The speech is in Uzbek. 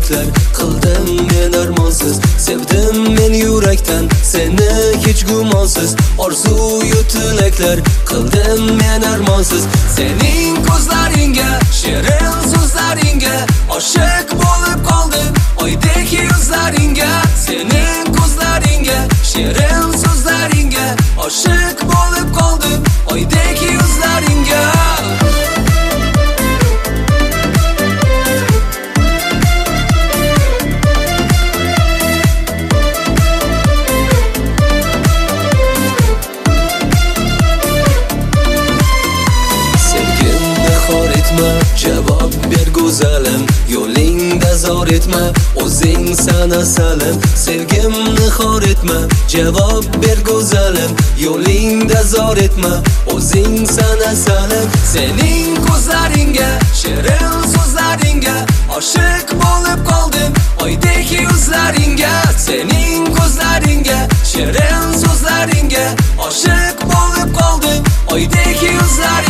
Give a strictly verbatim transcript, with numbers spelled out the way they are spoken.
yuraklar, qildim men armonsiz. Sevdim men yurakdan seni hech gumonsiz. Orzu-yu tilaklar, qildim men armonsiz. Sening ko'zlaringga, shirin so'zlaringga oshiq bo'lib qoldim, oydek yuzlaringga. Sening ko'zlaringga, shirin so'zlaringga oshiq bo'lib qoldim, oydek yuzlaringga. Javob ber go'zalim, yo'lingda zor etma, o'zing sana salim. Sevgimni xor etma, javob ber go'zalim, yo'lingda zor etma, o'zing sana salim. Sening ko'zlaringga, shirin so'zlaringga oshiq bo'lib qoldim, oydek yuzlaringga. Sening ko'zlaringga, shirin so'zlaringga oshiq bo'lib qoldim, oydek yuzlaringga.